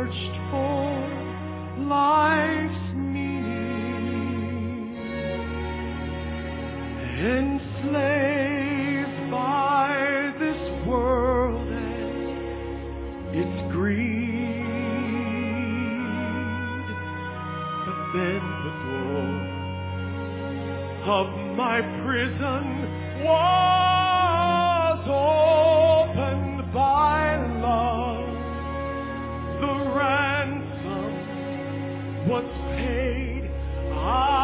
searched for life's meaning, enslaved by this world and its greed. But then the door of my prison was opened by love. The ransom was paid. I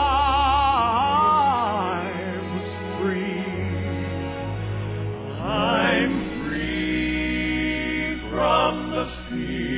was free. I'm free from the fear